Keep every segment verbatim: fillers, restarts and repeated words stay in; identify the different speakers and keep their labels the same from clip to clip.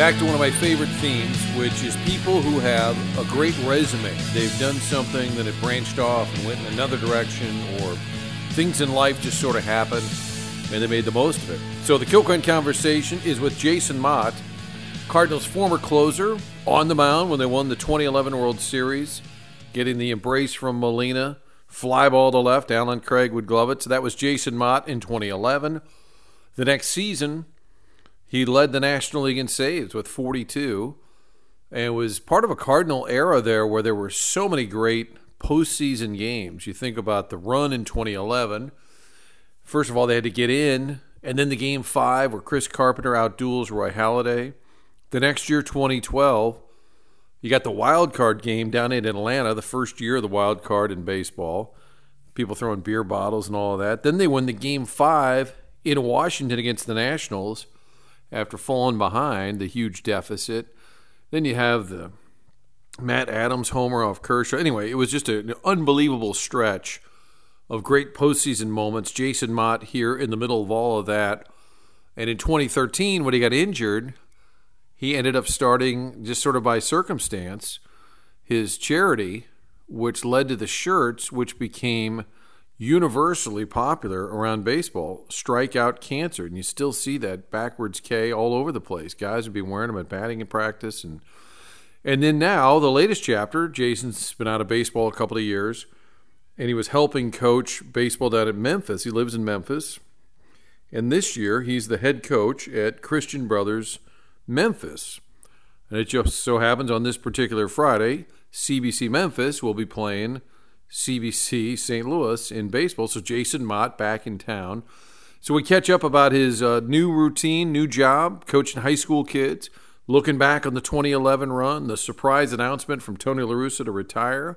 Speaker 1: Back to one of my favorite themes, which is people who have a great resume. They've done something that had branched off and went in another direction, or things in life just sort of happened, and they made the most of it. So the Kilcoyne Conversation is with Jason Motte, Cardinals' former closer, on the mound when they won the twenty eleven World Series, getting the embrace from Molina, fly ball to left, Alan Craig would glove it. So that was Jason Motte in twenty eleven. The next season, he led the National League in saves with forty-two, and was part of a Cardinal era there where there were so many great postseason games. You think about the run in twenty eleven. First of all, they had to get in, and then the game five where Chris Carpenter outduels Roy Halladay. The next year, twenty twelve, you got the wild card game down in Atlanta, the first year of the wild card in baseball. People throwing beer bottles and all of that. Then they win the game five in Washington against the Nationals after falling behind, the huge deficit. Then you have the Matt Adams homer off Kershaw. Anyway, it was just an unbelievable stretch of great postseason moments. Jason Motte here in the middle of all of that. And in twenty thirteen, when he got injured, he ended up starting, just sort of by circumstance, his charity, which led to the shirts, which became universally popular around baseball, Strike Out Cancer. And you still see that backwards K all over the place. Guys would be wearing them at batting in practice. And and then now, the latest chapter, Jason's been out of baseball a couple of years, and he was helping coach baseball down at Memphis. He lives in Memphis. And this year, he's the head coach at Christian Brothers Memphis. And it just so happens on this particular Friday, C B C Memphis will be playing C B C Saint Louis in baseball. So Jason Motte back in town. So we catch up about his uh, new routine, new job, coaching high school kids, looking back on the twenty eleven run, the surprise announcement from Tony La Russa to retire,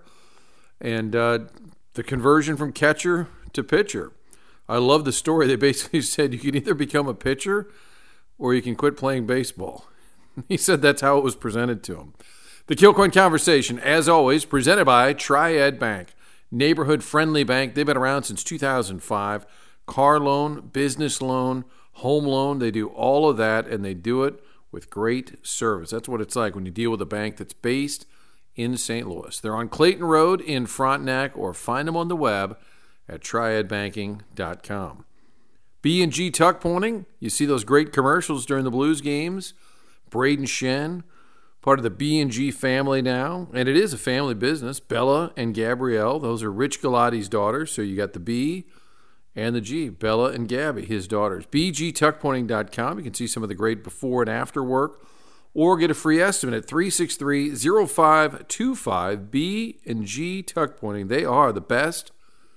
Speaker 1: and uh, the conversion from catcher to pitcher. I love the story. They basically said you can either become a pitcher or you can quit playing baseball. He said that's how it was presented to him. The Kilcoyne Conversation, as always, presented by Triad Bank. Neighborhood-friendly bank. They've been around since two thousand five. Car loan, business loan, home loan. They do all of that, and they do it with great service. That's what it's like when you deal with a bank that's based in Saint Louis. They're on Clayton Road in Frontenac, or find them on the web at triad banking dot com. B and G Tuck Pointing. You see those great commercials during the Blues games. Braden Shen, part of the B and G family now, and it is a family business. Bella and Gabrielle, those are Rich Galati's daughters, so you got the B and the G, Bella and Gabby, his daughters. b g tuck pointing dot com. You can see some of the great before and after work, or get a free estimate at three six three, zero five two five. B and G Tuck Pointing. They are the best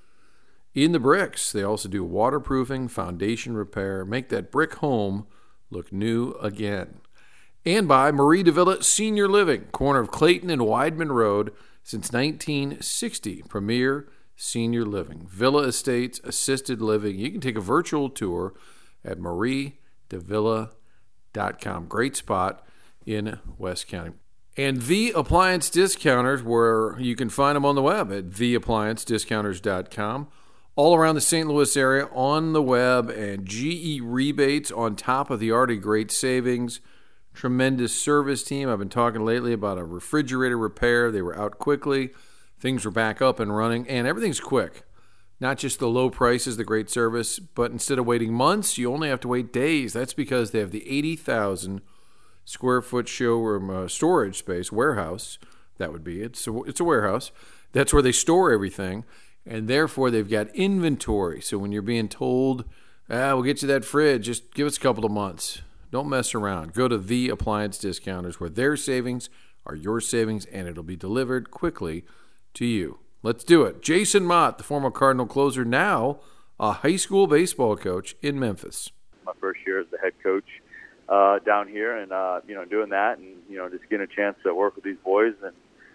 Speaker 1: in the bricks. They also do waterproofing, foundation repair, make that brick home look new again. And by Marie DeVilla Senior Living, corner of Clayton and Weidman Road, since nineteen sixty. Premier Senior Living. Villa Estates, assisted living. You can take a virtual tour at marie devilla dot com. Great spot in West County. And The Appliance Discounters, where you can find them on the web at the appliance discounters dot com. All around the Saint Louis area on the web, and G E rebates on top of the already great savings. Tremendous service team. I've been talking lately about a refrigerator repair. They were out quickly. Things were back up and running, and everything's quick. Not just the low prices, the great service, but instead of waiting months, you only have to wait days. That's because they have the eighty thousand square foot showroom uh, storage space, warehouse, that would be. It's a, it's a warehouse. That's where they store everything, and therefore they've got inventory. So when you're being told, ah, we'll get you that fridge, just give us a couple of months. Don't mess around. Go to The Appliance Discounters, where their savings are your savings, and it'll be delivered quickly to you. Let's do it. Jason Motte, the former Cardinal closer, now a high school baseball coach in Memphis.
Speaker 2: My first year as the head coach uh, down here, and uh, you know, doing that, and you know, just getting a chance to work with these boys, and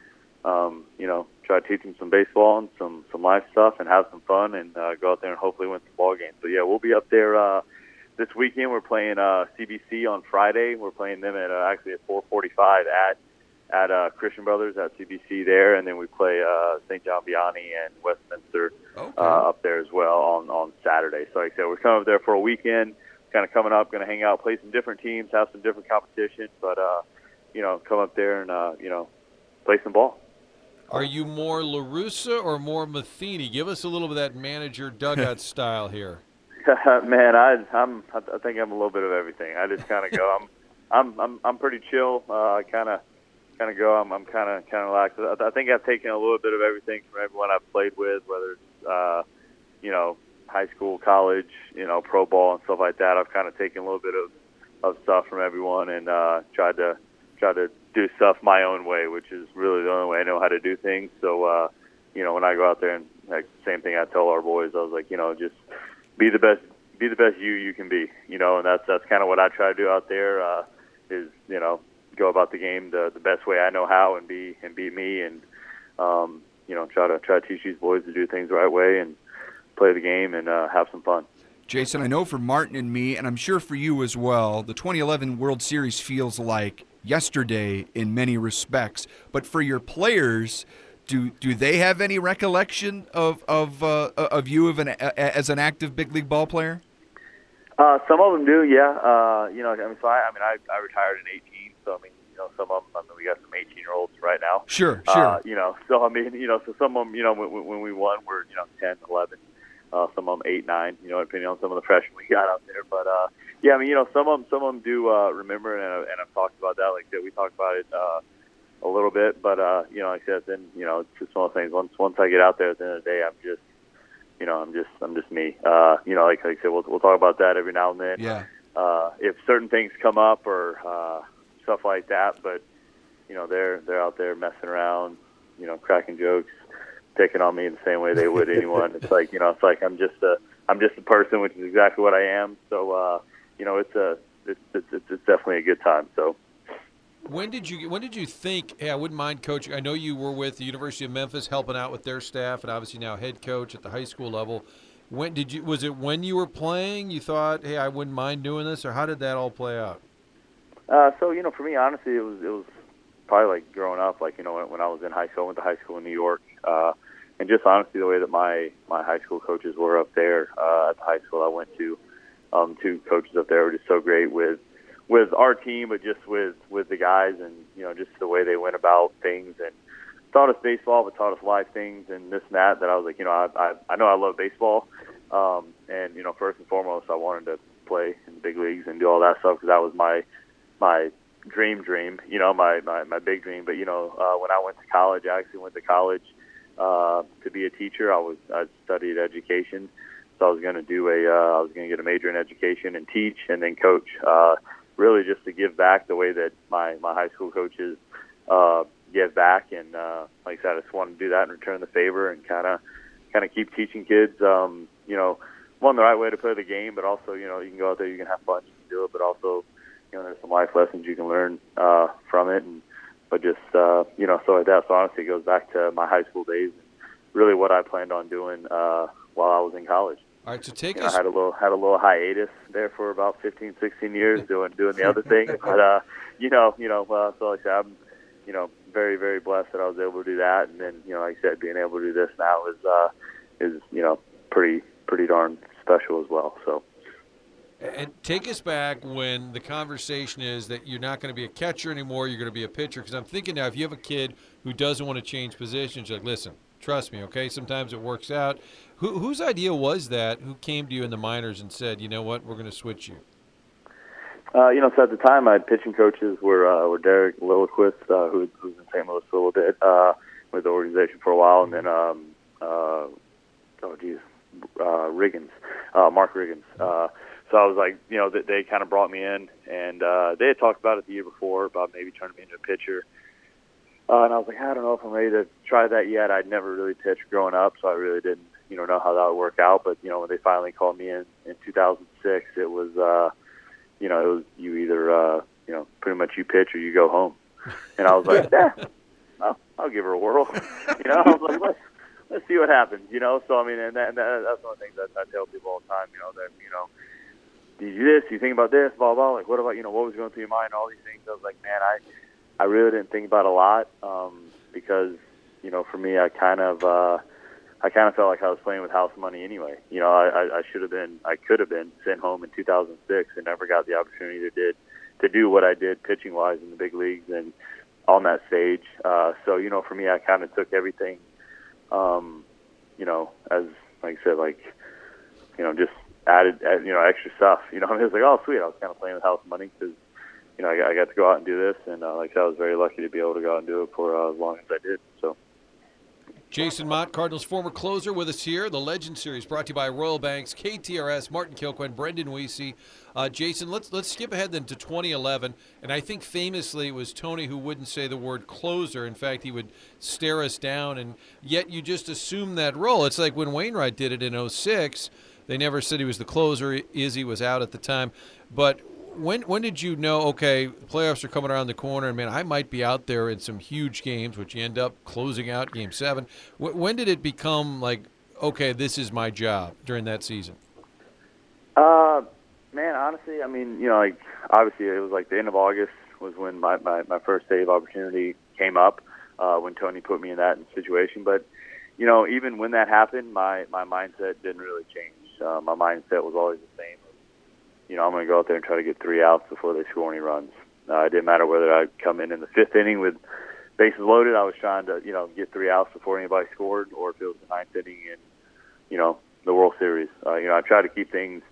Speaker 2: um, you know, try to teach them some baseball and some some life stuff, and have some fun, and uh, go out there and hopefully win some ball games. So yeah, we'll be up there. Uh, This weekend we're playing uh, C B C on Friday. We're playing them at uh, actually at four forty-five at at uh, Christian Brothers at C B C there, and then we play uh, Saint John Vianney and Westminster okay. uh, up there as well on, on Saturday. So like I said, we're coming up there for a weekend, kind of coming up, going to hang out, play some different teams, have some different competition, but uh, you know, come up there and uh, you know, play some ball.
Speaker 1: Are you more La Russa or more Matheny? Give us a little bit of that manager dugout style here.
Speaker 2: Man, I, I'm, I think I'm a little bit of everything. I just kind of go. I'm, I'm, I'm, I'm pretty chill. Uh, I kind of, kind of go. I'm, I'm kind of, kind of relaxed. I, I think I've taken a little bit of everything from everyone I've played with, whether it's, uh, you know, high school, college, you know, pro ball and stuff like that. I've kind of taken a little bit of, of stuff from everyone and uh, tried to, try to do stuff my own way, which is really the only way I know how to do things. So, uh, you know, when I go out there and like same thing I tell our boys, I was like, you know, just be the best, be the best you you can be, you know, and that's that's kind of what I try to do out there. Uh, is you know go about the game the the best way I know how and be and be me and um, you know try to try to teach these boys to do things the right way and play the game and uh, have some fun.
Speaker 3: Jason, I know for Martin and me, and I'm sure for you as well, the twenty eleven World Series feels like yesterday in many respects. But for your players, do do they have any recollection of of uh, of you of an, as an active big league ball player?
Speaker 2: Uh, some of them do, yeah. Uh, you know, I mean, so I, I mean, I, I retired in eighteen, so I mean, you know, some of them. I mean, we got some eighteen-year-olds right now.
Speaker 3: Sure, sure.
Speaker 2: Uh, you know, so I mean, you know, so some of them, you know, when, when we won, we're you know ten, eleven. Uh, some of them eight, nine. You know, depending on some of the freshmen we got out there. But uh, yeah, I mean, you know, some of them, some of them do uh, remember, and, and I've talked about that. Like I said, we talked about it uh, a little bit. But uh, you know, like I said, then you know, it's just one of those things. Once once I get out there at the end of the day, I'm just, you know, I'm just I'm just me. Uh, you know, like, like I said, we'll we'll talk about that every now and then.
Speaker 3: Yeah.
Speaker 2: Uh, if certain things come up or uh, stuff like that, but you know, they're they're out there messing around, you know, cracking jokes, picking on me in the same way they would anyone. It's like, you know, it's like I'm just a, I'm just a person, which is exactly what I am. So, uh, you know, it's a, it's, it's, it's definitely a good time. So,
Speaker 1: when did you, when did you think, hey, I wouldn't mind coaching? I know you were with the University of Memphis, helping out with their staff, and obviously now head coach at the high school level. When did you, was it when you were playing, you thought, hey, I wouldn't mind doing this, or how did that all play out?
Speaker 2: Uh, so, you know, for me, honestly, it was, it was probably like growing up, like, you know, when, when I was in high school, I went to high school in New York. Uh, And just honestly, the way that my, my high school coaches were up there uh, at the high school I went to, um, two coaches up there were just so great with with our team, but just with, with the guys and, you know, just the way they went about things and taught us baseball, but taught us life things and this and that, that I was like, you know, I I, I know I love baseball. Um, and, you know, first and foremost, I wanted to play in the big leagues and do all that stuff because that was my my dream dream, you know, my, my, my big dream. But, you know, uh, when I went to college, I actually went to college Uh, to be a teacher. I was I studied education, so I was going to do a uh, I was going to get a major in education and teach and then coach. Uh, really, just to give back the way that my, my high school coaches uh, give back, and uh, like I said, I just wanted to do that and return the favor and kind of kind of keep teaching kids. Um, you know, one the right way to play the game, but also you know you can go out there, you can have fun, you can do it, but also you know there's some life lessons you can learn uh, from it and. But just, uh, you know, so like that. So honestly, it goes back to my high school days and really what I planned on doing uh, while I was in college.
Speaker 1: All right, so take
Speaker 2: you know,
Speaker 1: us.
Speaker 2: I had a little had a little hiatus there for about fifteen, sixteen years doing doing the other thing. But uh, you know, you know, uh, so like I said, I'm, you know, very very blessed that I was able to do that. And then, you know, like I said, being able to do this now is uh, is you know pretty pretty darn special as well. So.
Speaker 1: And take us back when the conversation is that you're not going to be a catcher anymore, you're going to be a pitcher. Because I'm thinking now, if you have a kid who doesn't want to change positions, you're like, listen, trust me, okay? Sometimes it works out. Who, whose idea was that? Who came to you in the minors and said, you know what, we're going to switch you?
Speaker 2: Uh, you know, so at the time, my pitching coaches were uh, were Derek Lilliquist, uh, who who's in Saint Louis a little bit, uh, with the organization for a while, and then um, uh, oh geez, uh, Riggins, uh, Mark Riggins. Uh, So I was like, you know, they, they kind of brought me in, and uh, they had talked about it the year before about maybe turning me into a pitcher. Uh, and I was like, I don't know if I'm ready to try that yet. I'd never really pitched growing up, so I really didn't, you know, know how that would work out. But you know, when they finally called me in in two thousand six, it was, uh, you know, it was you either, uh, you know, pretty much you pitch or you go home. And I was like, yeah, I'll, I'll give her a whirl. You know, I was like, let's let's see what happens. You know, so I mean, and, that, and that, that's one of the things that I tell people all the time. You know, that you know. Do you do this? Do you think about this? Blah, blah. Like, what about, you know, what was going through your mind? All these things. I was like, man, I, I really didn't think about it a lot um, because, you know, for me, I kind of, uh, I kind of felt like I was playing with house money anyway. You know, I, I, I should have been, I could have been sent home in two thousand six and never got the opportunity to did to do what I did pitching wise in the big leagues and on that stage. Uh, so you know, for me, I kind of took everything, um, you know, as like I said, like you know, just added, add, you know, extra stuff. You know, I was like, oh sweet, I was kind of playing with house money because you know I, I got to go out and do this, and uh, like I said, I was very lucky to be able to go out and do it for uh, as long as I did. So.
Speaker 1: Jason Motte, Cardinals former closer, with us here. The Legend Series brought to you by Royal Banks, K T R S, Martin Kilquin, Brendan Weese. Uh, Jason, let's let's skip ahead then to twenty eleven. And I think famously it was Tony who wouldn't say the word closer. In fact, he would stare us down, and yet you just assume that role. It's like when Wainwright did it in oh six. They never said he was the closer. Izzy was out at the time. But when when did you know, okay, playoffs are coming around the corner, and, man, I might be out there in some huge games, which you end up closing out game seven. W- when did it become like, okay, this is my job during that season?
Speaker 2: Uh, man, honestly, I mean, you know, like, obviously it was like the end of August was when my, my, my first save opportunity came up, uh, when Tony put me in that situation. But, you know, even when that happened, my, my mindset didn't really change. Uh, my mindset was always the same. You know, I'm going to go out there and try to get three outs before they score any runs. Uh, it didn't matter whether I'd come in in the fifth inning with bases loaded. I was trying to, you know, get three outs before anybody scored, or if it was the ninth inning in, you know, the World Series. Uh, you know, I try to keep things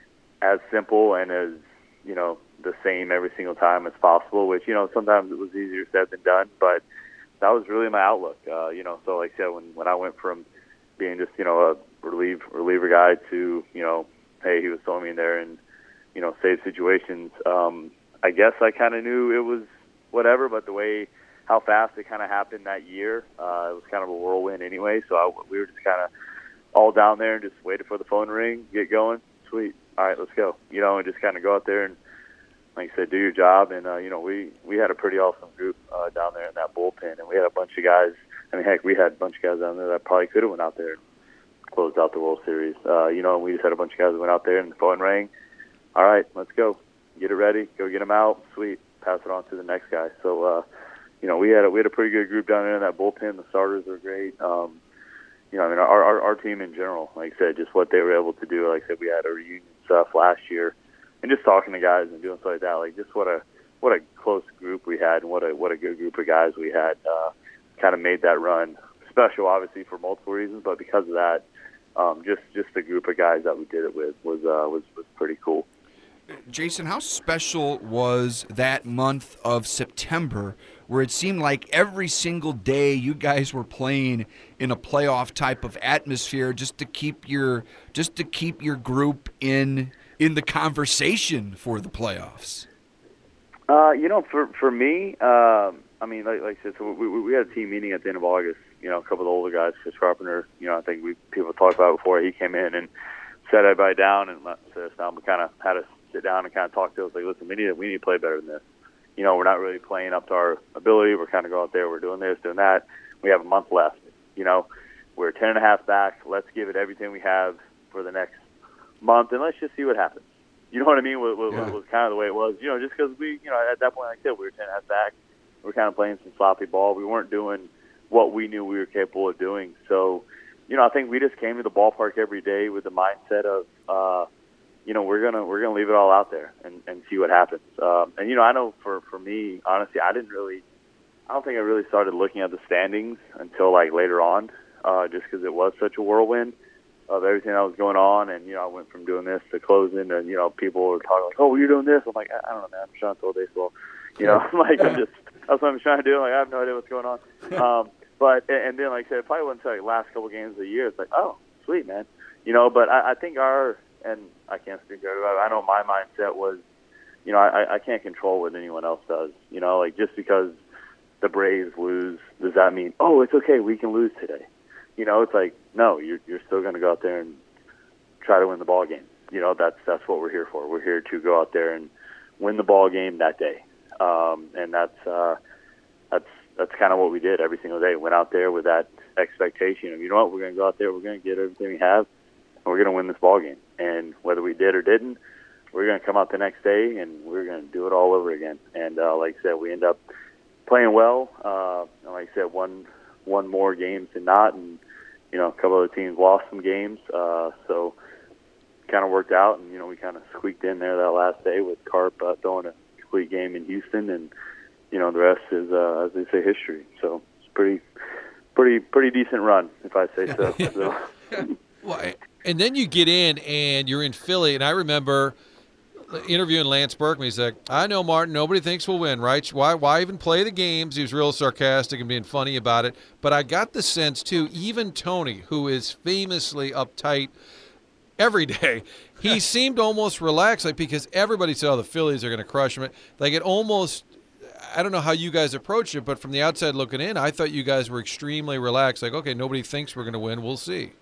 Speaker 2: as simple and as, you know, the same every single time as possible, which, you know, sometimes it was easier said than done, but that was really my outlook. Uh, you know, so like I said, when, when I went from being just, you know, a relief, reliever guy to, you know, hey, he was throwing me in there and, you know, save situations. Um, I guess I kind of knew it was whatever, but the way how fast it kind of happened that year, uh, it was kind of a whirlwind anyway. So I, we were just kind of all down there and just waited for the phone to ring, get going. Sweet. All right, let's go. You know, and just kind of go out there and, like I said, do your job. And, uh, you know, we, we had a pretty awesome group uh, down there in that bullpen. And we had a bunch of guys. I mean, heck, we had a bunch of guys down there that probably could have went out there and closed out the World Series. Uh, you know, and we just had a bunch of guys that went out there and the phone rang. All right, let's go. Get it ready. Go get them out. Sweet. Pass it on to the next guy. So, uh, you know, we had a, we had a pretty good group down there in that bullpen. The starters were great. Um, you know, I mean, our, our our team in general, like I said, just what they were able to do. Like I said, we had a reunion stuff last year, and just talking to guys and doing stuff like that. Like just what a what a close group we had, and what a what a good group of guys we had. Uh, kind of made that run special, obviously for multiple reasons, but because of that, um, just just the group of guys that we did it with was uh, was was pretty cool.
Speaker 3: Jason, how special was that month of September where it seemed like every single day you guys were playing in a playoff type of atmosphere just to keep your just to keep your group in in the conversation for the playoffs?
Speaker 2: Uh, you know, for for me, um, I mean, like, like I said, so we, we had a team meeting at the end of August. You know, a couple of the older guys, Chris Carpenter. You know, I think we people talked about it before he came in and sat everybody down and let us down. We kind of had us sit down and kind of talk to us like, listen, we need to, we need to play better than this. You know, we're not really playing up to our ability. We're kind of going out there. We're doing this, doing that. We have a month left. You know, we're ten and a half back. Let's give it everything we have for the next month, and let's just see what happens. You know what I mean? It was,
Speaker 3: yeah.
Speaker 2: was kind of the way it was. You know, just because we, you know, at that point, like I said, we were ten and a half back. We were kind of playing some sloppy ball. We weren't doing what we knew we were capable of doing. So, you know, I think we just came to the ballpark every day with the mindset of, uh, you know, we're gonna we're gonna leave it all out there and, and see what happens. Um, and you know, I know for for me, honestly, I didn't really, I don't think I really started looking at the standings until like later on, uh, just because it was such a whirlwind of everything that was going on. And you know, I went from doing this to closing, and you know, people were talking like, "Oh, well, you're doing this." I'm like, I, I don't know, man. I'm trying to throw baseball. You know, I'm like, I'm just that's what I'm trying to do. Like, I have no idea what's going on. Um, but and then, like I said, it probably wasn't until like last couple games of the year. It's like, oh, sweet, man. You know, but I, I think our and I can't speak about it. I know my mindset was, you know, I, I can't control what anyone else does. You know, like just because the Braves lose, does that mean, oh, it's okay, we can lose today? You know, it's like, no, you're you're still going to go out there and try to win the ball game. You know, that's that's what we're here for. We're here to go out there and win the ball game that day, um, and that's uh, that's that's kind of what we did every single day. Went out there with that expectation of, you know what, we're going to go out there, we're going to get everything we have, and we're going to win this ball game. And whether we did or didn't, we're going to come out the next day and we're going to do it all over again. And uh, like I said, we end up playing well. Uh, and like I said, one one more games than not. And you know, a couple other teams lost some games, uh, so kind of worked out, and you know, we kind of squeaked in there that last day with Carp uh, throwing a complete game in Houston, and you know, the rest is, uh, as they say, history. So it's pretty, pretty, pretty decent run, if I say so. so.
Speaker 1: Well, and then you get in and you're in Philly, and I remember interviewing Lance Berkman. He's like, I know, Martin, nobody thinks we'll win, right? Why why even play the games? He was real sarcastic and being funny about it. But I got the sense, too, even Tony, who is famously uptight every day, he seemed almost relaxed, like, because everybody said, oh, the Phillies are going to crush them. Like, it almost, I don't know how you guys approached it, but from the outside looking in, I thought you guys were extremely relaxed. Like, okay, nobody thinks we're going to win. We'll see.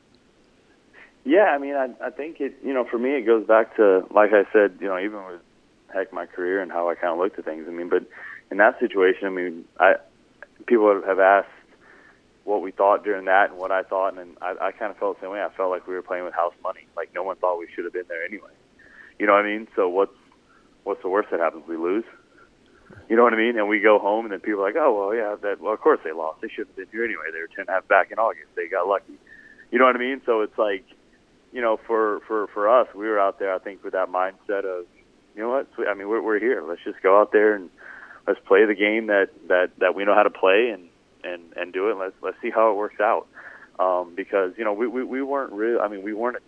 Speaker 2: Yeah, I mean, I, I think it, you know, for me, it goes back to, like I said, you know, even with, heck, my career and how I kind of looked at things. I mean, but in that situation, I mean, I people have asked what we thought during that and what I thought, and I, I kind of felt the same way. I felt like we were playing with house money. Like, no one thought we should have been there anyway. You know what I mean? So what's what's the worst that happens? We lose? You know what I mean? And we go home, and then people are like, oh, well, yeah, that, well, of course they lost. They shouldn't have been here anyway. They were ten and a half back in August. They got lucky. You know what I mean? So it's like, you know, for, for, for us, we were out there, I think, with that mindset of, you know what, I mean, we're, we're here. Let's just go out there and let's play the game that, that, that we know how to play and, and, and do it. Let's, let's see how it works out. Um, because, you know, we, we, we weren't really, I mean, we weren't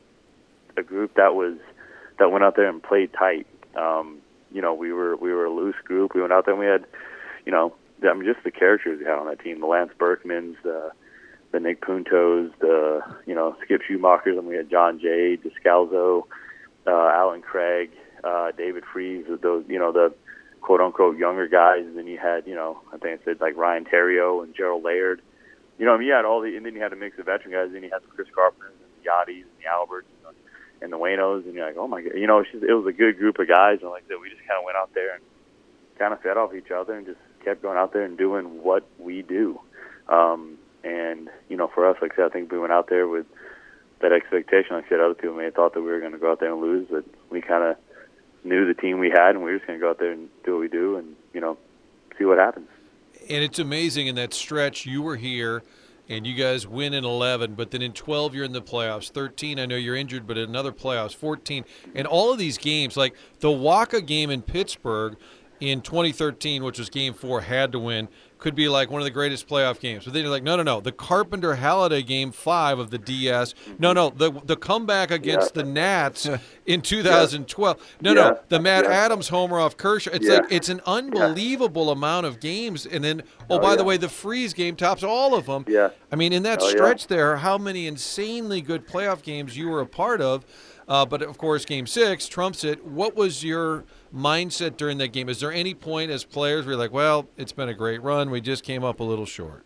Speaker 2: a group that was, that went out there and played tight. Um, you know, we were, we were a loose group. We went out there and we had, you know, I mean, just the characters we had on that team, the Lance Berkmans, the, the Nick Puntos, the, you know, Skip Schumachers, and we had John Jay, Descalzo, uh, Alan Craig, uh, David Freese, those, you know, the quote-unquote younger guys. And then you had, you know, I think I said like Ryan Terrio and Gerald Laird. You know, I mean, you had all the, and then you had a mix of veteran guys. Then you had the Chris Carpenters and the Yachties and the Alberts and the, and the Waynos. And you're like, oh, my God. You know, it's just, it was a good group of guys. And like I said, we just kind of went out there and kind of fed off each other and just kept going out there and doing what we do. Um, And, you know, for us, like I said, I think we went out there with that expectation. Like I said, other people may have thought that we were going to go out there and lose, but we kind of knew the team we had, and we were just going to go out there and do what we do and, you know, see what happens.
Speaker 1: And it's amazing in that stretch, you were here, and you guys win in eleven, but then in twelve, you're in the playoffs. thirteen, I know you're injured, but another playoffs. fourteen, and all of these games, like the Waka game in Pittsburgh in twenty thirteen, which was game four, had to win, could be like one of the greatest playoff games. But then you're like, no, no, no. The Carpenter-Halliday game five of the D S. No, no. The the comeback against
Speaker 2: Yeah.
Speaker 1: the Nats in two thousand twelve. No,
Speaker 2: Yeah.
Speaker 1: no. The Matt
Speaker 2: Yeah.
Speaker 1: Adams homer off Kershaw. It's
Speaker 2: Yeah.
Speaker 1: like it's an unbelievable amount of games. And then, oh,
Speaker 2: Oh,
Speaker 1: by the
Speaker 2: yeah.
Speaker 1: way, the Freeze game tops all of them.
Speaker 2: Yeah.
Speaker 1: I mean, in that
Speaker 2: Oh, yeah.
Speaker 1: stretch there, how many insanely good playoff games you were a part of. Uh, but, of course, Game six trumps it. What was your mindset during that game? Is there any point as players where you're like, well, it's been a great run, we just came up a little short?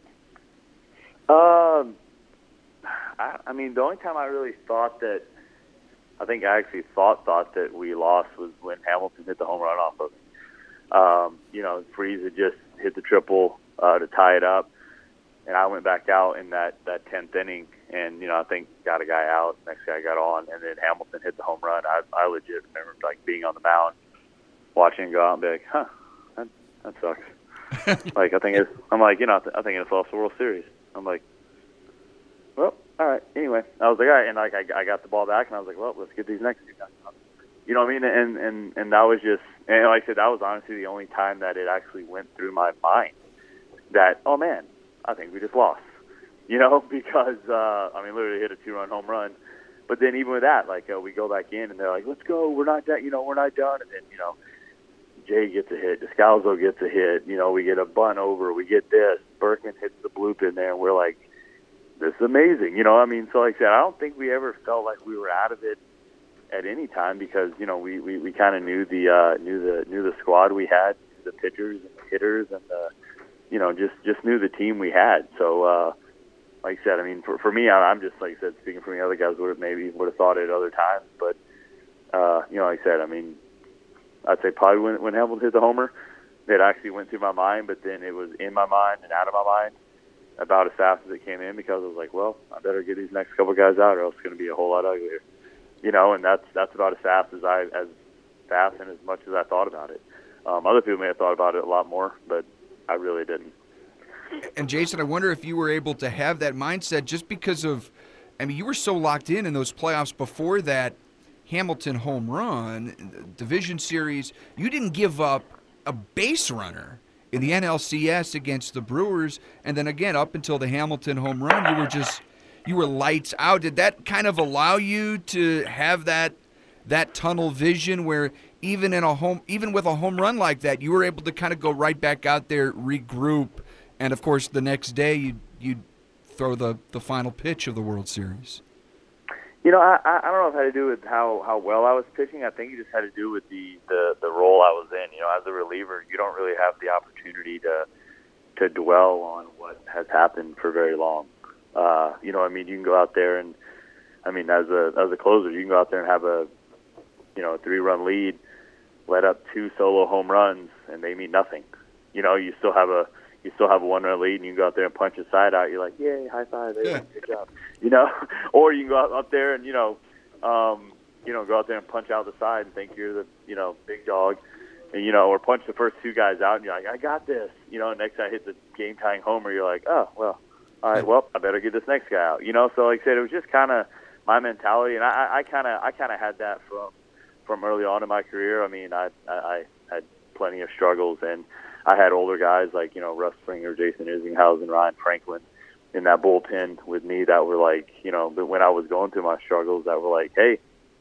Speaker 2: Um, I, I mean, the only time I really thought that, I think I actually thought thought that we lost was when Hamilton hit the home run off of it. Um, you know, Freese had just hit the triple uh, to tie it up, and I went back out in that, that tenth inning, and, you know, I think got a guy out, next guy got on, and then Hamilton hit the home run. I, I legit remember, like, being on the mound, watching him go out and be like, huh, that, that sucks. like, I think it's, I'm like, you know, I think it's lost the World Series. I'm like, well, all right. Anyway, I was like, all right, and like, I, I got the ball back, and I was like, well, let's get these next two guys. You know what I mean? And, and, and that was just, and like I said, that was honestly the only time that it actually went through my mind that, oh, man, I think we just lost. You know, because, uh, I mean, literally hit a two-run home run. But then even with that, like, uh, we go back in, and they're like, let's go, we're not done, you know, we're not done. And then, you know, Jay gets a hit, Descalzo gets a hit, you know, we get a bunt over, we get this, Berkman hits the bloop in there, and we're like, this is amazing. You know, I mean, so like I said, I don't think we ever felt like we were out of it at any time because, you know, we, we, we kind of knew the, uh, knew the, knew the squad we had, the pitchers and the hitters, and, uh, you know, just, just knew the team we had. So, uh, like I said, I mean, for, for me, I'm just, like I said, speaking for me, other guys would have maybe would have thought it at other times. But, uh, you know, like I said, I mean, I'd say probably when, when Hamilton hit the homer, it actually went through my mind, but then it was in my mind and out of my mind about as fast as it came in because I was like, well, I better get these next couple guys out or else it's going to be a whole lot uglier. You know, and that's that's about as fast as I, as fast and as much as I thought about it. Um, other people may have thought about it a lot more, but I really didn't.
Speaker 3: And Jason, I wonder if you were able to have that mindset just because of I mean, you were so locked in in those playoffs before that Hamilton home run, division series. You didn't give up a base runner in the N L C S against the Brewers, and then again up until the Hamilton home run, you were just you were lights out. Did that kind of allow you to have that that tunnel vision where even in a home, even with a home run like that, you were able to kind of go right back out there, regroup, and of course the next day you you throw the the final pitch of the World Series?
Speaker 2: You know, I, I don't know if it had to do with how, how well I was pitching. I think it just had to do with the, the, the role I was in. You know, as a reliever, you don't really have the opportunity to to dwell on what has happened for very long. Uh, you know, I mean, you can go out there and, I mean, as a as a closer, you can go out there and have a, you know, a three-run lead, let up two solo home runs, and they mean nothing. You know, you still have a you still have a one-run lead, and you can go out there and punch a side out. You're like, yay, high five, hey, good job. You know, or you can go out, up there and, you know, um, you know, go out there and punch out the side and think you're the, you know, big dog, and, you know, or punch the first two guys out, and you're like, I got this. You know, and next I hit the game-tying homer, you're like, oh, well, all right, well, I better get this next guy out. You know, so like I said, it was just kind of my mentality, and I kind of I kind of had that from from early on in my career. I mean, I, I I had plenty of struggles, and I had older guys like, you know, Russ Springer, Jason Isringhausen, Ryan Franklin in that bullpen with me that were like, you know, but when I was going through my struggles, that were like, hey,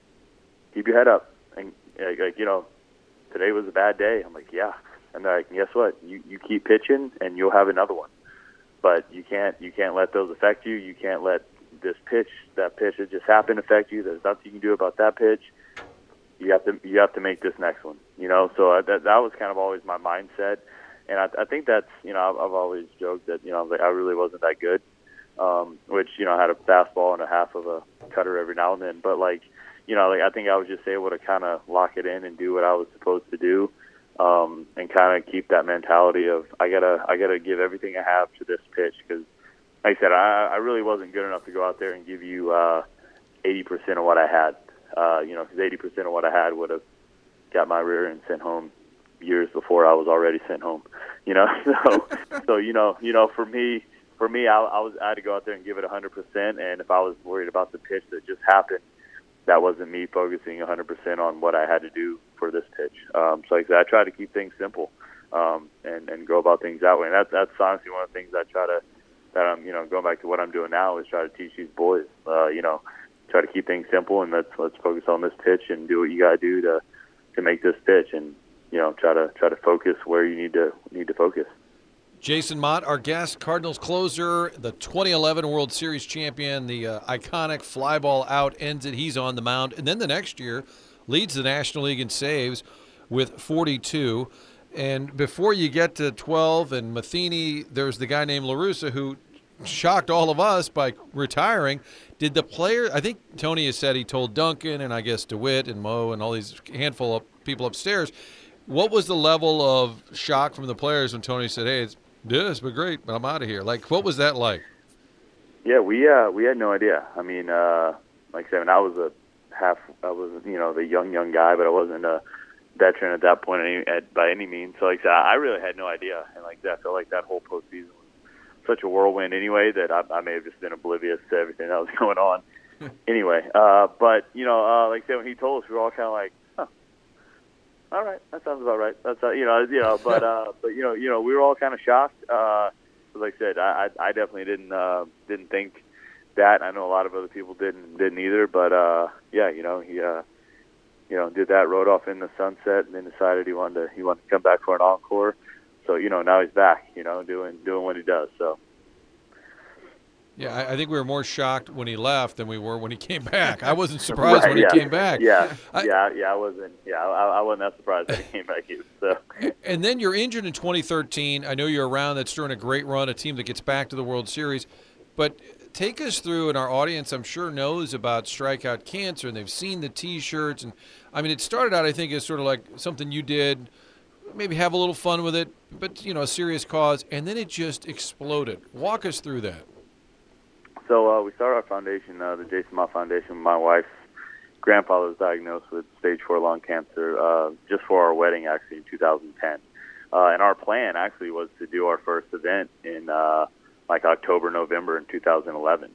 Speaker 2: keep your head up. And, like, you know, today was a bad day. I'm like, yeah. And they're like, guess what? You you keep pitching and you'll have another one. But you can't you can't let those affect you. You can't let this pitch, that pitch that just happened affect you. There's nothing you can do about that pitch. You have to you have to make this next one. You know, so I, that that was kind of always my mindset. And I, I think that's, you know, I've, I've always joked that, you know, I really wasn't that good, um, which, you know, I had a fastball and a half of a cutter every now and then. But, like, you know, like I think I was just able to kind of lock it in and do what I was supposed to do, um, and kind of keep that mentality of I gotta I gotta give everything I have to this pitch because, like I said, I, I really wasn't good enough to go out there and give you uh, eighty percent of what I had, uh, you know, because eighty percent of what I had would have got my rear end sent home years before I was already sent home, you know. So, so you know, you know, for me, for me, I, I was I had to go out there and give it a hundred percent. And if I was worried about the pitch that just happened, that wasn't me focusing a hundred percent on what I had to do for this pitch. Um, so, like I said, I try to keep things simple, um, and and go about things that way. And that's that's honestly one of the things I try to that I'm, you know, going back to what I'm doing now is try to teach these boys, uh, you know, try to keep things simple and let's let's focus on this pitch and do what you got to do to to make this pitch and, you know, try to try to focus where you need to need to focus.
Speaker 1: Jason Motte, our guest, Cardinals closer, the twenty eleven World Series champion, the uh, iconic fly ball out ends it. He's on the mound, and then the next year leads the National League in saves with forty-two. And before you get to twelve and Matheny, there's the guy named La Russa who shocked all of us by retiring. Did the player? I think Tony has said he told Duncan and I guess DeWitt and Mo and all these handful of people upstairs. What was the level of shock from the players when Tony said, "Hey, it's yeah, it's been great, but I'm out of here"? Like, what was that like?
Speaker 2: Yeah, we uh, we had no idea. I mean, uh, like I said, I was a half. I was, you know, the young young guy, but I wasn't a veteran at that point any, at, by any means. So, like I said, I really had no idea, and like that, I felt like that whole postseason was such a whirlwind anyway that I, I may have just been oblivious to everything that was going on. Anyway, uh, but you know, uh, like I said, when he told us, we were all kind of like, all right, that sounds about right. That's uh, you know, you know, but uh, but you know, you know, we were all kind of shocked. Uh, like I said, I, I definitely didn't uh, didn't think that. I know a lot of other people didn't didn't either. But uh, yeah, you know, he uh, you know did that, rode off in the sunset, and then decided he wanted to he wanted to come back for an encore. So you know, now he's back. You know, doing doing what he does. So.
Speaker 1: Yeah, I, I think we were more shocked when he left than we were when he came back. I wasn't surprised
Speaker 2: right,
Speaker 1: when
Speaker 2: yeah.
Speaker 1: he came back.
Speaker 2: Yeah,
Speaker 1: I,
Speaker 2: yeah, yeah. I wasn't. Yeah, I, I wasn't that surprised when he came back either. So.
Speaker 1: And then you're injured in twenty thirteen. I know you're around. That's during a great run, a team that gets back to the World Series. But take us through, and our audience, I'm sure, knows about Strikeout Cancer, and they've seen the T-shirts. And I mean, it started out, I think, as sort of like something you did, maybe have a little fun with it, but you know, a serious cause, and then it just exploded. Walk us through that.
Speaker 2: So uh, we started our foundation, uh, the Jason Motte Foundation. My wife's grandfather was diagnosed with stage four lung cancer uh, just for our wedding, actually, in two thousand ten. Uh, and our plan, actually, was to do our first event in, uh, like, October, November in two thousand eleven.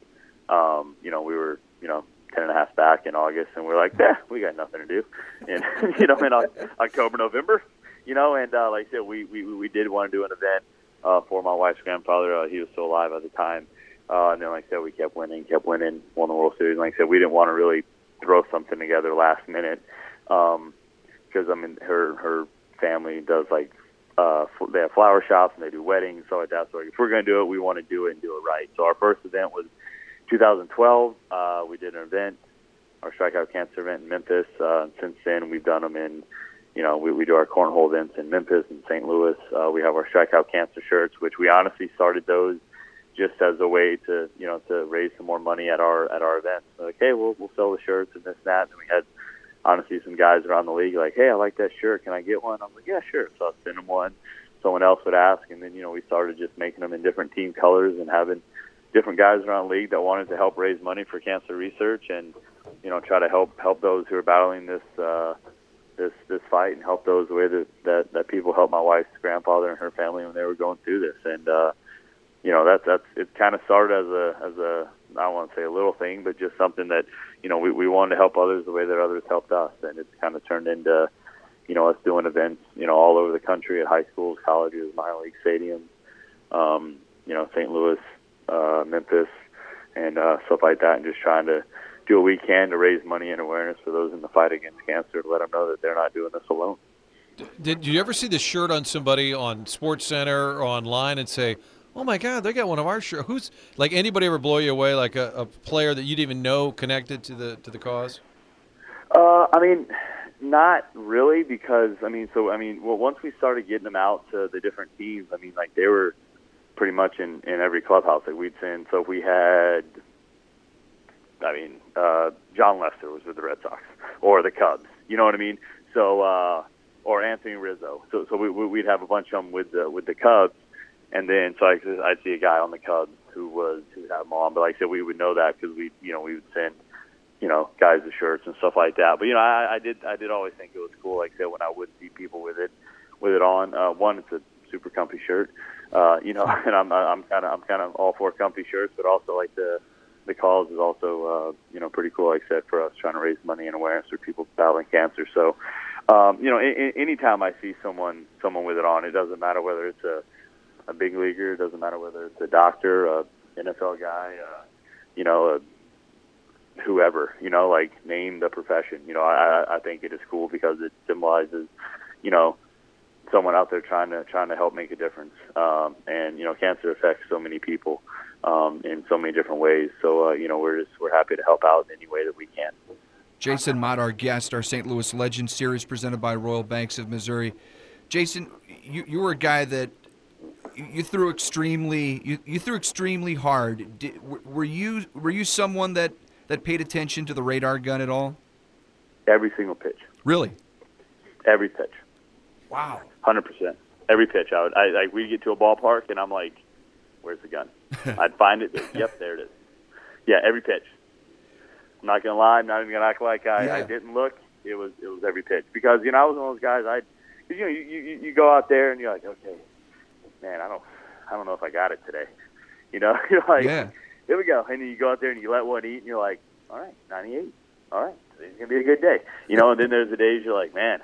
Speaker 2: um, you know, we were, you know, ten and a half back in August, and we're like, yeah, we got nothing to do. And, you know, in October, November, you know, and uh, like I said, we, we, we did want to do an event uh, for my wife's grandfather. Uh, he was still alive at the time. Uh, and then, like I said, we kept winning, kept winning, won the World Series. And like I said, we didn't want to really throw something together last minute um, because, I mean, her, her family does, like, uh, they have flower shops and they do weddings, so like that. So if we're going to do it, we want to do it and do it right. So our first event was two thousand twelve. Uh, we did an event, our Strikeout Cancer event in Memphis. Uh, and since then, we've done them in, you know, we, we do our cornhole events in Memphis and Saint Louis. Uh, we have our Strikeout Cancer shirts, which we honestly started those just as a way to, you know, to raise some more money at our at our events. So like, hey, we'll we'll sell the shirts and this and that. And we had honestly some guys around the league like, hey, I like that shirt. Can I get one? I'm like, yeah, sure. So I'll send them one. Someone else would ask, and then, you know, we started just making them in different team colors and having different guys around the league that wanted to help raise money for cancer research and, you know, try to help help those who are battling this uh, this this fight and help those the way that, that that people helped my wife's grandfather and her family when they were going through this. And uh, you know, that's that's it. Kind of started as a as a I don't want to say a little thing, but just something that, you know, we we wanted to help others the way that others helped us, and it's kind of turned into, you know, us doing events, you know, all over the country at high schools, colleges, minor league stadiums, um, you know, Saint Louis, uh, Memphis, and uh, stuff like that, and just trying to do what we can to raise money and awareness for those in the fight against cancer, to let them know that they're not doing this alone.
Speaker 1: Did you ever see the shirt on somebody on SportsCenter or online and say, oh, my God, they got one of our shirts? Who's, like, anybody ever blow you away, like a, a player that you didn't even know connected to the to the cause?
Speaker 2: Uh, I mean, not really, because, I mean, so, I mean, well, once we started getting them out to the different teams, I mean, like, they were pretty much in, in every clubhouse that we'd send. So if we had, I mean, uh, John Lester was with the Red Sox or the Cubs, you know what I mean? So, uh, or Anthony Rizzo. So, so we, we'd have a bunch of them with the, with the Cubs. And then, so I, I'd see a guy on the Cubs who was, who would have them on. But like I said, we would know that because we, you know, we would send, you know, guys the shirts and stuff like that. But, you know, I, I did, I did always think it was cool, like I said, when I would see people with it, with it on. Uh, one, it's a super comfy shirt, uh, you know, and I'm, I'm kind of, I'm kind of all for comfy shirts, but also like the, the cause is also, uh, you know, pretty cool, like I said, for us trying to raise money and awareness for people battling cancer. So, um, you know, a, a, anytime I see someone, someone with it on, it doesn't matter whether it's a, a big leaguer, it doesn't matter whether it's a doctor, a N F L guy, uh, you know, a, whoever, you know, like, name the profession. You know, I, I think it is cool because it symbolizes, you know, someone out there trying to trying to help make a difference. Um, and, you know, cancer affects so many people um, in so many different ways. So, uh, you know, we're just we're happy to help out in any way that we can.
Speaker 3: Jason Mott, our guest, our Saint Louis Legends series presented by Royal Banks of Missouri. Jason, you, you were a guy that you threw extremely you, you threw extremely hard. Did, were you were you someone that, that paid attention to the radar gun at all?
Speaker 2: Every single pitch.
Speaker 3: Really?
Speaker 2: Every pitch.
Speaker 3: Wow.
Speaker 2: one hundred percent. Every pitch. I would. I like we'd get to a ballpark and I'm like, "Where's the gun?" I'd find it. Yep, there it is. Yeah, every pitch. I'm not gonna lie. I'm not even gonna act like I,
Speaker 3: yeah.
Speaker 2: I didn't look. It was it was every pitch because you know I was one of those guys. I, you know, you, you you go out there and you're like, okay, man, I don't I don't know if I got it today. You know, you're like,
Speaker 3: yeah.
Speaker 2: Here we go. And then you go out there and you let one eat and you're like, all right, ninety-eight. All right, it's gonna be a good day. You know, and then there's the days you're like, man,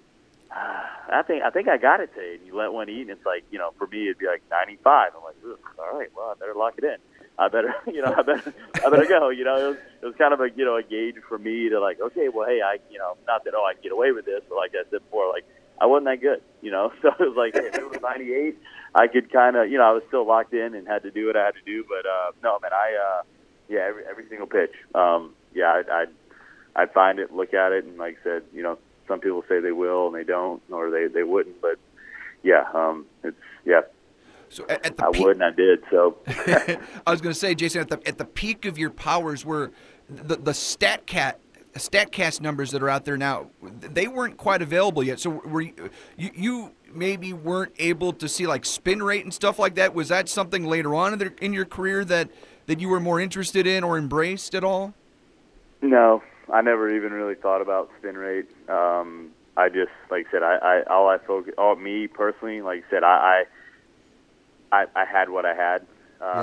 Speaker 2: I think I think I got it today. And you let one eat and it's like, you know, for me it'd be like ninety-five. I'm like, all right, well I better lock it in. I better, you know, I better, I better go. You know, it was, it was kind of a, you know, a gauge for me to like, okay, well, hey, I, you know, not that oh I can get away with this, but like I said before, like I wasn't that good, you know. So it was like, hey, if it was ninety-eight, I could kind of, you know, I was still locked in and had to do what I had to do. But uh, no, man, I, uh, yeah, every every single pitch, um, yeah, I'd, I'd I'd find it, look at it, and like I said, you know, some people say they will and they don't, or they they wouldn't, but yeah, um, it's yeah.
Speaker 3: So at, at the
Speaker 2: I
Speaker 3: peak,
Speaker 2: would and I did. So
Speaker 3: I was going to say, Jason, at the at the peak of your powers, were the the StatCat StatCast numbers that are out there now, they weren't quite available yet. So were you, you you maybe weren't able to see like spin rate and stuff like that? Was that something later on in, the, in your career that that you were more interested in or embraced at all?
Speaker 2: No, I never even really thought about spin rate. Um, I just, like I said, I, I all I focus, all me personally, like I said, I. I I, I had what I had, uh,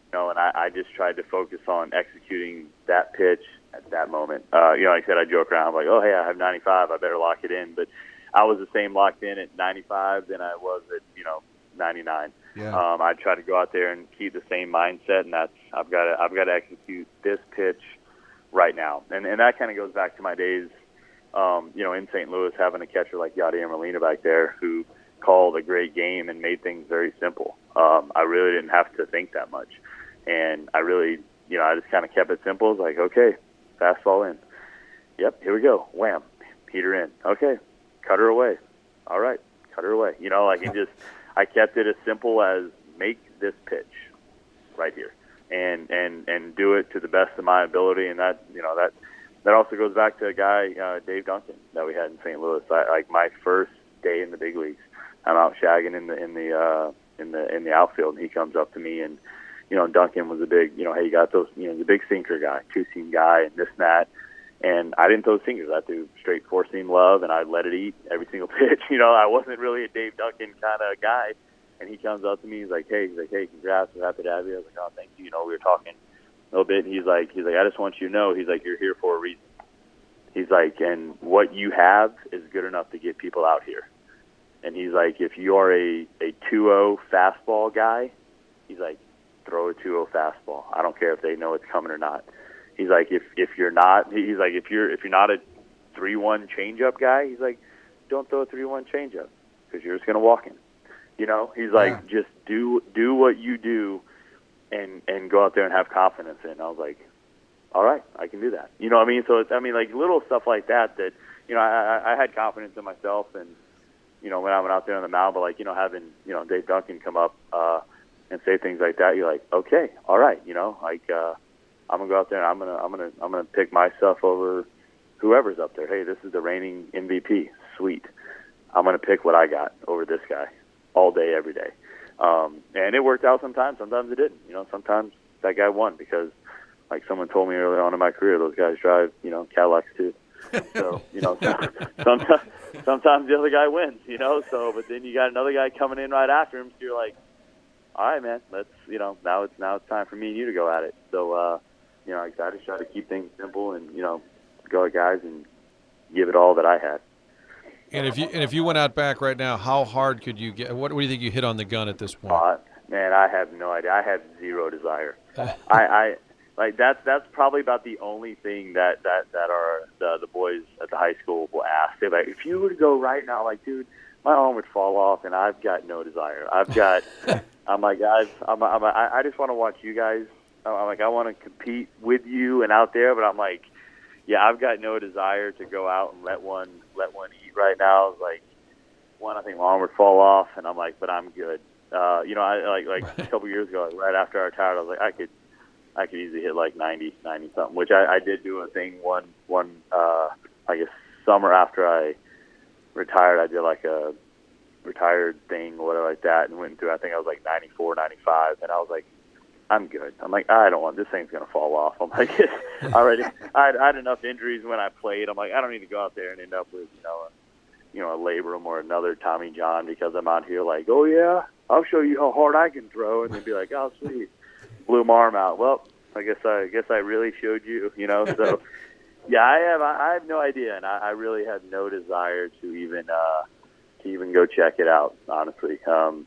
Speaker 2: You know, and I, I just tried to focus on executing that pitch at that moment. Uh, you know, like I said, I joke around, I'm like, oh, hey, I have ninety-five, I better lock it in. But I was the same locked in at ninety-five than I was at, you know, ninety-nine.
Speaker 3: Yeah.
Speaker 2: Um, I try to go out there and keep the same mindset, and that's I've got to I've got to execute this pitch right now. And and that kind of goes back to my days, um, you know, in Saint Louis, having a catcher like Yadier Molina back there who called a great game and made things very simple. Um, I really didn't have to think that much, and I really, you know, I just kind of kept it simple. It's like, okay, fastball in. Yep, here we go. Wham, heater in. Okay, cut her away. All right, cut her away. You know, like it just, I kept it as simple as make this pitch right here, and and and do it to the best of my ability. And that, you know, that that also goes back to a guy, uh, Dave Duncan, that we had in Saint Louis. I, like my first day in the big leagues, I'm out shagging in the in the uh, in the in the outfield, and he comes up to me, and you know, Duncan was a big, you know, hey, you got those, you know, the big sinker guy, two seam guy, and this and that. And I didn't throw singers. I threw straight four seam love, and I let it eat every single pitch. You know, I wasn't really a Dave Duncan kind of guy. And he comes up to me, he's like, hey, he's like, hey, congrats, we're happy to have you. I was like, oh, thank you. You know, we were talking a little bit, and he's like, he's like, I just want you to know, he's like, you're here for a reason. He's like, and what you have is good enough to get people out here. And he's like, if you are a a two oh fastball guy, he's like, throw a two oh fastball. I don't care if they know it's coming or not. He's like, if if you're not, he's like, if you're if you're not a three one changeup guy, he's like, don't throw a three one changeup because you're just gonna walk in. You know, he's like, yeah. just do do what you do, and and go out there and have confidence in. And I was like, all right, I can do that. You know what I mean? So it's, I mean, like little stuff like that. That you know, I, I had confidence in myself, and you know, when I went out there on the mound, but like you know, having you know Dave Duncan come up uh, and say things like that, you're like, okay, all right, you know, like. Uh, I'm gonna go out there and I'm gonna I'm gonna I'm gonna pick my stuff over whoever's up there. Hey, this is the reigning M V P. Sweet. I'm gonna pick what I got over this guy all day, every day. Um, and it worked out sometimes. Sometimes it didn't. You know, sometimes that guy won because, like someone told me early on in my career, those guys drive you know Cadillacs too. So you know, sometimes sometimes the other guy wins. You know, so but then you got another guy coming in right after him. So you're like, all right, man, let's you know now it's now it's time for me and you to go at it. So. uh You know, I just try to keep things simple and, you know, go at guys and give it all that I had.
Speaker 1: And if you and if you went out back right now, how hard could you get? What, what do you think you hit on the gun at this point?
Speaker 2: Uh, man, I have no idea. I have zero desire. I, I like that's that's probably about the only thing that that that are the the boys at the high school will ask. They're like, if you were to go right now, like, dude, my arm would fall off, and I've got no desire. I've got. I'm like, guys, I'm, I'm, I, I just want to watch you guys. I'm like, I want to compete with you and out there, but I'm like, yeah, I've got no desire to go out and let one let one eat right now. It's like, one, I think my arm would fall off, and I'm like, but I'm good. Uh, you know, I like like a couple years ago, right after I retired, I was like, I could I could easily hit like ninety, ninety something, which I, I did do a thing one one uh, I guess summer after I retired. I did like a retired thing or whatever like that, and went through. I think I was like ninety-four, ninety-five, and I was like, I'm good. I'm like, I don't want, this thing's going to fall off. I'm like, already, I had, I had enough injuries when I played. I'm like, I don't need to go out there and end up with, you know, a, you know, a labrum or another Tommy John because I'm out here like, oh, yeah, I'll show you how hard I can throw. And they'd be like, oh, sweet. Blew my arm out. Well, I guess I, I guess I really showed you, you know. So, yeah, I have I have no idea. And I, I really had no desire to even, uh, to even go check it out, honestly. Um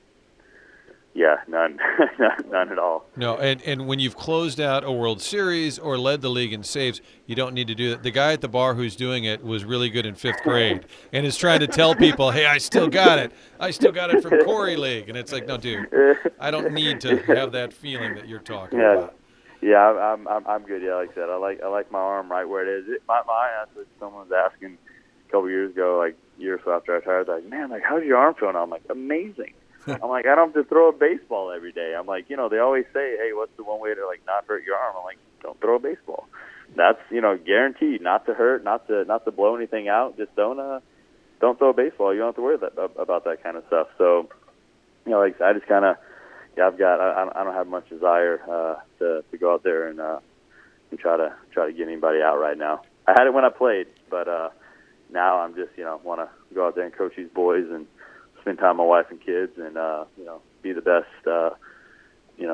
Speaker 2: Yeah, none, none at all.
Speaker 1: No, and, and when you've closed out a World Series or led the league in saves, you don't need to do that. The guy at the bar who's doing it was really good in fifth grade and is trying to tell people, hey, I still got it. I still got it from Corey League. And it's like, no, dude, I don't need to have that feeling that you're talking
Speaker 2: yeah.
Speaker 1: about.
Speaker 2: Yeah, I'm I'm I'm good. Yeah, like I said, I like I like my arm right where it is. It, my my answer, someone was asking a couple years ago, like years after I retired, like, man, like how's your arm feeling? I'm like, amazing. I'm like, I don't have to throw a baseball every day. I'm like, you know, they always say, hey, what's the one way to like not hurt your arm? I'm like, don't throw a baseball. That's, you know, guaranteed not to hurt, not to not to blow anything out. Just don't uh, don't throw a baseball. You don't have to worry that, about that kind of stuff. So, you know, like I just kind of, yeah, I've got, I, I don't have much desire uh, to to go out there and uh, and try to try to get anybody out right now. I had it when I played, but uh, now I'm just, you know, want to go out there and coach these boys and spend time with my wife and kids, and uh, you know, be the best, uh, you know,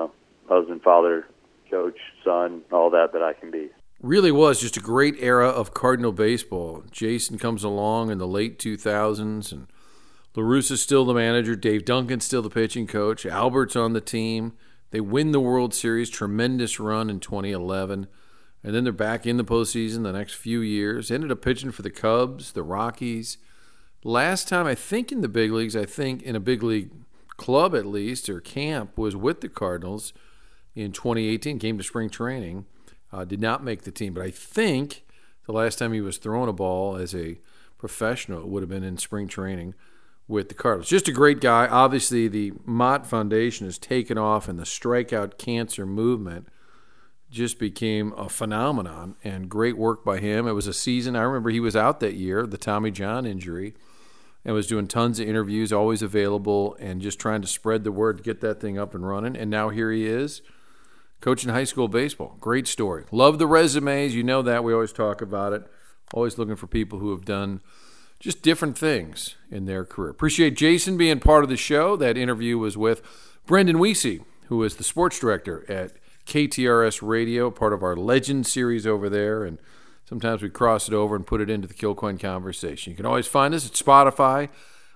Speaker 2: husband, father, coach, son, all that that I can be.
Speaker 1: Really was just a great era of Cardinal baseball. Jason comes along in the late two thousands, and La Russa's still the manager. Dave Duncan's still the pitching coach. Albert's on the team. They win the World Series, tremendous run in twenty eleven. And then they're back in the postseason the next few years. Ended up pitching for the Cubs, the Rockies. Last time, I think in the big leagues, I think in a big league club at least, or camp, was with the Cardinals in twenty eighteen. Came to spring training. Uh, did not make the team. But I think the last time he was throwing a ball as a professional, it would have been in spring training with the Cardinals. Just a great guy. Obviously, the Mott Foundation has taken off, and the strikeout cancer movement just became a phenomenon, and great work by him. It was a season. I remember he was out that year, the Tommy John injury, and was doing tons of interviews, always available, and just trying to spread the word to get that thing up and running. And now here he is, coaching high school baseball. Great story. Love the resumes. You know that. We always talk about it. Always looking for people who have done just different things in their career. Appreciate Jason being part of the show. That interview was with Brendan Weese, who is the sports director at K T R S Radio, part of our Legend series over there. And sometimes we cross it over and put it into the Kilcoyne conversation. You can always find us at Spotify,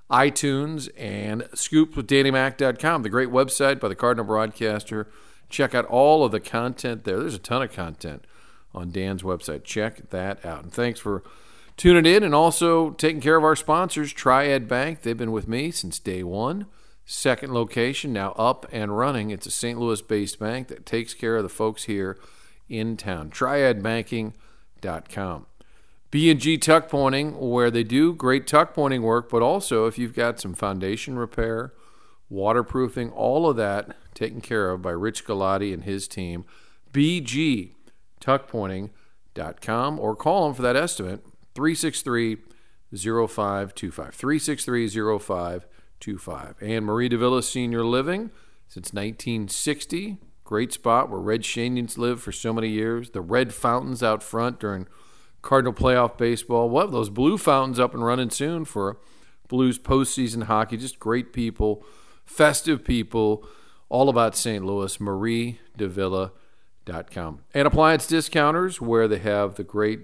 Speaker 1: iTunes, and scoops with danny mac dot com, the great website by the Cardinal broadcaster. Check out all of the content there. There's a ton of content on Dan's website. Check that out. And thanks for tuning in and also taking care of our sponsors, Triad Bank. They've been with me since day one. Second location, now up and running. It's a Saint Louis-based bank that takes care of the folks here in town. triad banking dot com. B and G Tuck Pointing, where they do great tuck pointing work, but also if you've got some foundation repair, waterproofing, all of that taken care of by Rich Galati and his team. b g tuck pointing dot com, or call them for that estimate, three six three, zero five two five, three six three, zero five two five. And Marie Davila Senior Living since nineteen sixty. Great spot where Red Shanians lived for so many years. The red fountains out front during Cardinal playoff baseball. We'll have those blue fountains up and running soon for Blues postseason hockey. Just great people, festive people, all about Saint Louis. marie davila dot com. And Appliance Discounters, where they have the great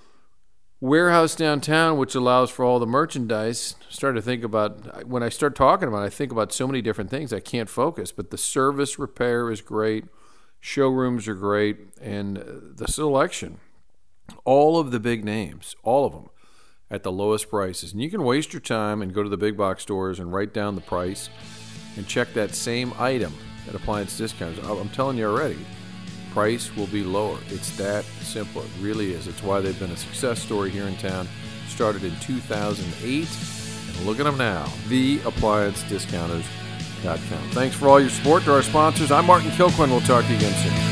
Speaker 1: warehouse downtown, which allows for all the merchandise. Started to think about, when I start talking about it, I think about so many different things. I can't focus, but the service repair is great. Showrooms are great. And the selection, all of the big names, all of them at the lowest prices. And you can waste your time and go to the big box stores and write down the price and check that same item at Appliance Discounts. I'm telling you already, price will be lower. It's that simple. It really is. It's why they've been a success story here in town. Started in two thousand eight, and look at them now, the appliance discounters dot com. Thanks for all your support to our sponsors. I'm Martin Kilcoyne. We'll talk to you again soon.